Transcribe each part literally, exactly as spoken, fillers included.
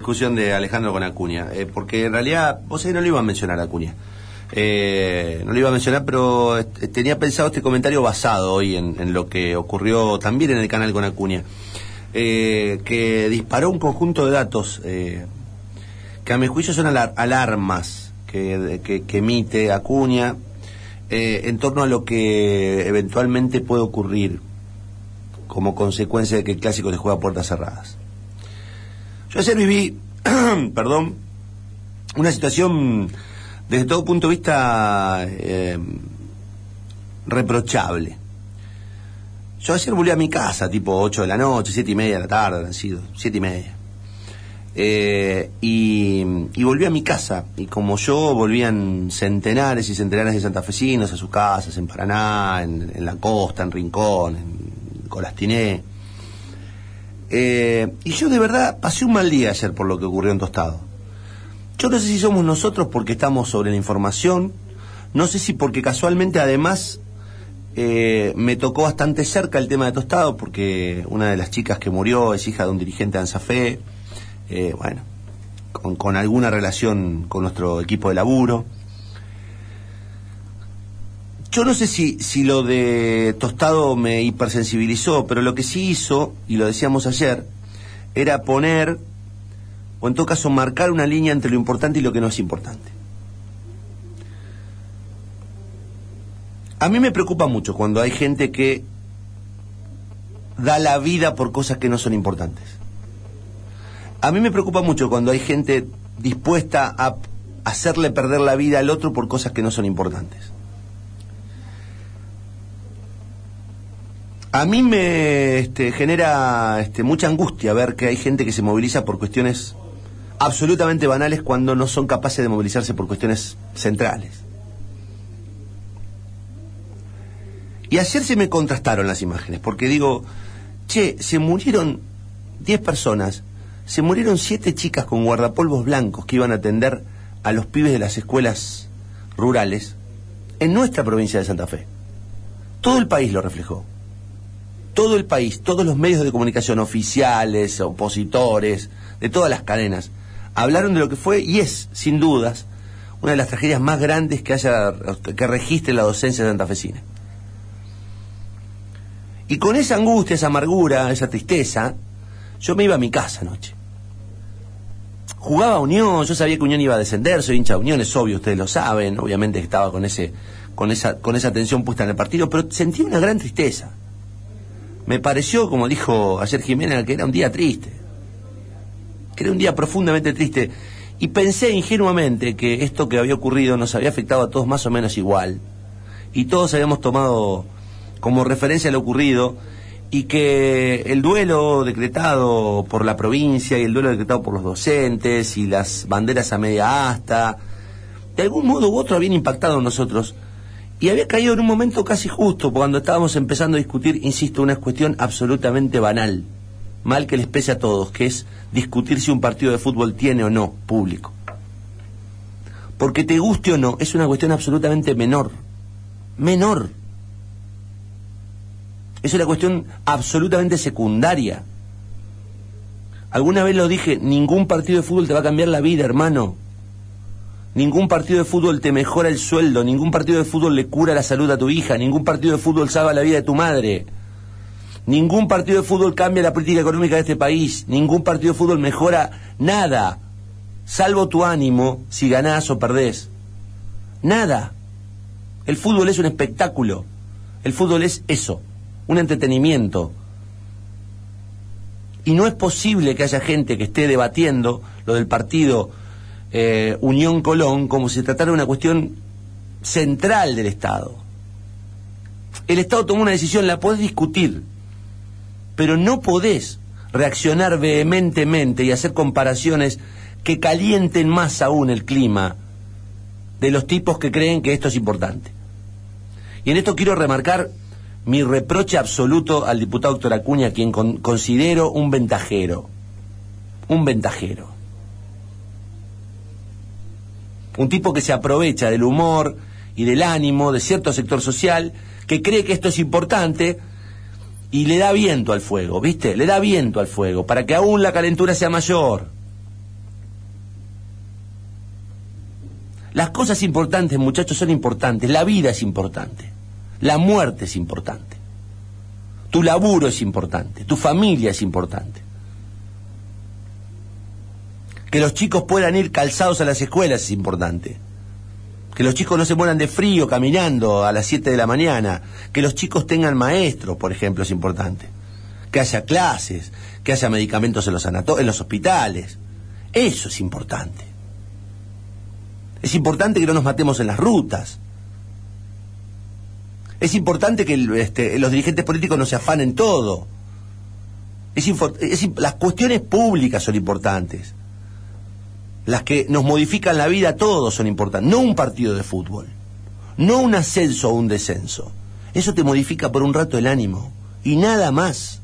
discusión de Alejandro con Acuña, eh, porque en realidad, vos sabés, no lo iba a mencionar a Acuña. Eh, no lo iba a mencionar, pero eh, tenía pensado este comentario basado hoy en, en lo que ocurrió también en el canal con Acuña, eh, que disparó un conjunto de datos eh, que a mi juicio son alar- alarmas que, que, que emite Acuña eh, en torno a lo que eventualmente puede ocurrir como consecuencia de que el Clásico se juega a puertas cerradas. Yo ayer viví, perdón, una situación desde todo punto de vista eh, reprochable. Yo ayer volví a mi casa, tipo ocho de la noche, siete y media de la tarde, han sido, siete y media. Eh, y, y volví a mi casa, y como yo, volvían centenares y centenares de santafesinos a sus casas, en Paraná, en, en la costa, en Rincón, en Colastiné. Eh, y yo de verdad pasé un mal día ayer por lo que ocurrió en Tostado. Yo no sé si somos nosotros porque estamos sobre la información, no sé si porque casualmente además eh, me tocó bastante cerca el tema de Tostado, porque una de las chicas que murió es hija de un dirigente de ANSAFE, eh, bueno, con, con alguna relación con nuestro equipo de laburo. Yo no sé si, si lo de Tostado me hipersensibilizó, pero lo que sí hizo, y lo decíamos ayer, era poner, o en todo caso marcar una línea entre lo importante y lo que no es importante. A mí me preocupa mucho cuando hay gente que da la vida por cosas que no son importantes. A mí me preocupa mucho cuando hay gente dispuesta a hacerle perder la vida al otro por cosas que no son importantes. A mí me este, genera este, mucha angustia ver que hay gente que se moviliza por cuestiones absolutamente banales cuando no son capaces de movilizarse por cuestiones centrales. Y ayer se me contrastaron las imágenes, porque digo, che, se murieron diez personas, se murieron siete chicas con guardapolvos blancos que iban a atender a los pibes de las escuelas rurales en nuestra provincia de Santa Fe. Todo el país lo reflejó. Todo el país, todos los medios de comunicación oficiales, opositores, de todas las cadenas, hablaron de lo que fue y es, sin dudas, una de las tragedias más grandes que haya, que registre la docencia santafesina. Y con esa angustia, esa amargura, esa tristeza, yo me iba a mi casa anoche. Jugaba a Unión, yo sabía que Unión iba a descender, soy hincha de Unión, es obvio, ustedes lo saben, obviamente estaba con ese, con esa, con esa tensión puesta en el partido, pero sentí una gran tristeza. Me pareció, como dijo ayer Jimena, que era un día triste, que era un día profundamente triste, y pensé ingenuamente que esto que había ocurrido nos había afectado a todos más o menos igual, y todos habíamos tomado como referencia lo ocurrido, y que el duelo decretado por la provincia y el duelo decretado por los docentes y las banderas a media asta, de algún modo u otro habían impactado en nosotros. Y había caído en un momento casi justo, cuando estábamos empezando a discutir, insisto, una cuestión absolutamente banal, mal que les pese a todos, que es discutir si un partido de fútbol tiene o no público. Porque te guste o no, es una cuestión absolutamente menor. Menor. Es una cuestión absolutamente secundaria. Alguna vez lo dije, ningún partido de fútbol te va a cambiar la vida, hermano. Ningún partido de fútbol te mejora el sueldo, ningún partido de fútbol le cura la salud a tu hija, ningún partido de fútbol salva la vida de tu madre, ningún partido de fútbol cambia la política económica de este país, ningún partido de fútbol mejora nada, salvo tu ánimo si ganás o perdés. Nada. El fútbol es un espectáculo, el fútbol es eso, un entretenimiento. Y no es posible que haya gente que esté debatiendo lo del partido Eh, Unión Colón como si se tratara de una cuestión central del Estado. El Estado tomó una decisión, la podés discutir, pero no podés reaccionar vehementemente y hacer comparaciones que calienten más aún el clima de los tipos que creen que esto es importante. Y en esto quiero remarcar mi reproche absoluto al diputado Héctor Acuña, quien con, considero un ventajero, un ventajero. Un tipo que se aprovecha del humor y del ánimo de cierto sector social que cree que esto es importante y le da viento al fuego, ¿viste? Le da viento al fuego para que aún la calentura sea mayor. Las cosas importantes, muchachos, son importantes. La vida es importante. La muerte es importante. Tu laburo es importante. Tu familia es importante. Que los chicos puedan ir calzados a las escuelas es importante. Que los chicos no se mueran de frío caminando a las siete de la mañana. Que los chicos tengan maestros, por ejemplo, es importante. Que haya clases, que haya medicamentos en los sanatorios, en los hospitales. Eso es importante. Es importante que no nos matemos en las rutas. Es importante que este, los dirigentes políticos no se afanen todo. Es es, las cuestiones públicas son importantes. Las que nos modifican la vida a todos son importantes. No un partido de fútbol. No un ascenso o un descenso. Eso te modifica por un rato el ánimo. Y nada más.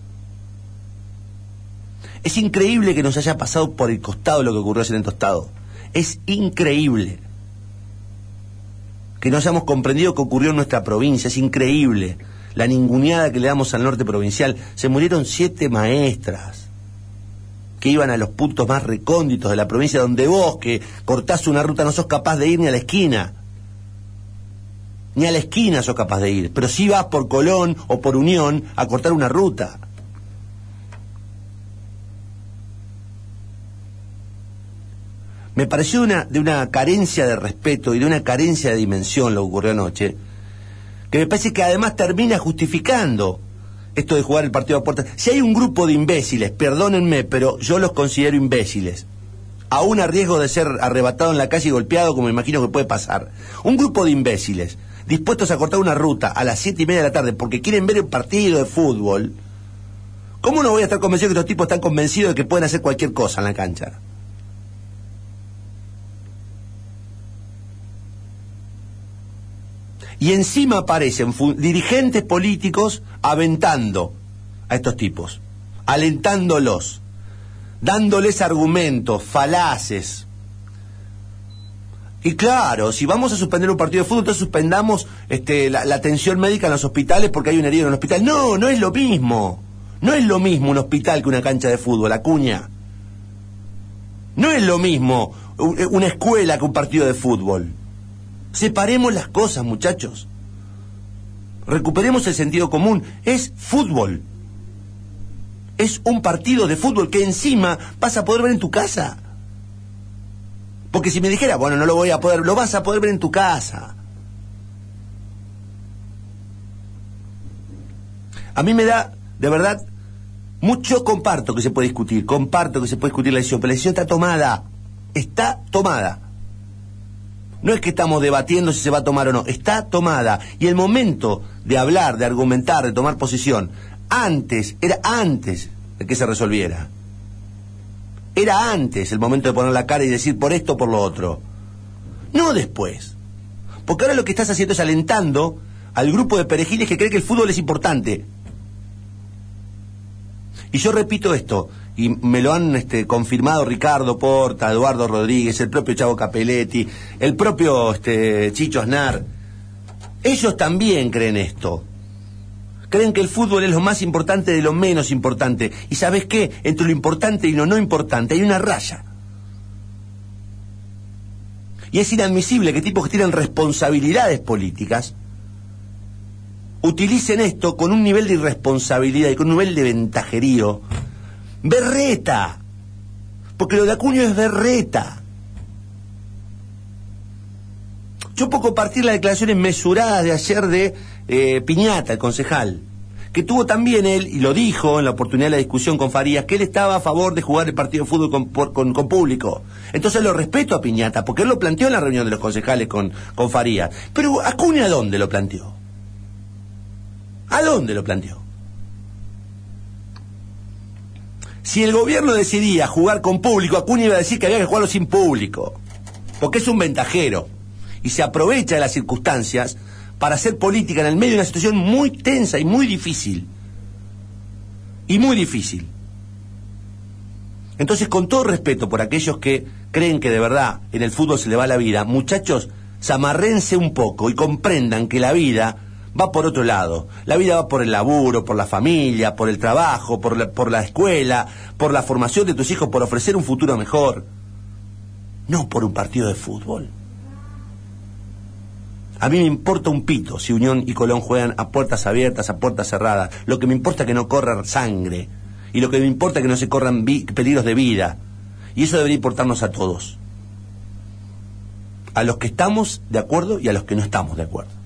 Es increíble que nos haya pasado por el costado lo que ocurrió ayer en Tostado. Es increíble que no hayamos comprendido que ocurrió en nuestra provincia. Es increíble la ninguneada que le damos al norte provincial. Se murieron siete maestras que iban a los puntos más recónditos de la provincia, donde vos, que cortás una ruta, no sos capaz de ir ni a la esquina. Ni a la esquina sos capaz de ir, pero sí vas por Colón o por Unión a cortar una ruta. Me pareció una, de una carencia de respeto y de una carencia de dimensión lo que ocurrió anoche, que me parece que además termina justificando esto de jugar el partido a puerta. Si hay un grupo de imbéciles, perdónenme, pero yo los considero imbéciles, aún a riesgo de ser arrebatado en la calle y golpeado, como me imagino que puede pasar. Un grupo de imbéciles dispuestos a cortar una ruta a las siete y media de la tarde porque quieren ver un partido de fútbol. ¿Cómo no voy a estar convencido que estos tipos están convencidos de que pueden hacer cualquier cosa en la cancha? Y encima aparecen dirigentes políticos aventando a estos tipos, alentándolos, dándoles argumentos falaces. Y claro, si vamos a suspender un partido de fútbol, entonces suspendamos este, la, la atención médica en los hospitales porque hay un herido en un hospital. No, no es lo mismo. No es lo mismo un hospital que una cancha de fútbol, Acuña. No es lo mismo una escuela que un partido de fútbol. Separemos las cosas, muchachos. Recuperemos el sentido común. Es fútbol. Es un partido de fútbol que encima vas a poder ver en tu casa. Porque si me dijera, bueno, no lo voy a poder, lo vas a poder ver en tu casa. A mí me da, de verdad, mucho comparto que se puede discutir, comparto que se puede discutir la decisión, pero la decisión está tomada. Está tomada. No es que estamos debatiendo si se va a tomar o no, está tomada. Y el momento de hablar, de argumentar, de tomar posición, antes, era antes de que se resolviera. Era antes el momento de poner la cara y decir por esto o por lo otro. No después. Porque ahora lo que estás haciendo es alentando al grupo de perejiles que cree que el fútbol es importante. Y yo repito esto, y me lo han este, confirmado Ricardo Porta, Eduardo Rodríguez, el propio Chavo Capelletti, el propio este, Chicho Aznar. Ellos también creen esto. Creen que el fútbol es lo más importante de lo menos importante. ¿Y sabes qué? Entre lo importante y lo no importante hay una raya. Y es inadmisible que tipos que tienen responsabilidades políticas utilicen esto con un nivel de irresponsabilidad y con un nivel de ventajerío. Berreta. Porque lo de Acuña es berreta. Yo puedo compartir las declaraciones mesuradas de ayer de eh, Piñata, el concejal, que tuvo también él, y lo dijo en la oportunidad de la discusión con Farías, que él estaba a favor de jugar el partido de fútbol con, por, con, con público. Entonces lo respeto a Piñata, porque él lo planteó en la reunión de los concejales con, con Farías. Pero Acuña, ¿a dónde lo planteó? ¿A dónde lo planteó? Si el gobierno decidía jugar con público, Acuña iba a decir que había que jugarlo sin público, porque es un ventajero y se aprovecha de las circunstancias para hacer política en el medio de una situación muy tensa y muy difícil. Y muy difícil. Entonces, con todo respeto por aquellos que creen que de verdad en el fútbol se le va la vida, muchachos, zamarrense un poco y comprendan que la vida va por otro lado. La vida va por el laburo, por la familia, por el trabajo, por la, por la escuela, por la formación de tus hijos, por ofrecer un futuro mejor. No por un partido de fútbol. A mí me importa un pito si Unión y Colón juegan a puertas abiertas, a puertas cerradas. Lo que me importa es que no corra sangre. Y lo que me importa es que no se corran vi- peligros de vida. Y eso debería importarnos a todos. A los que estamos de acuerdo y a los que no estamos de acuerdo.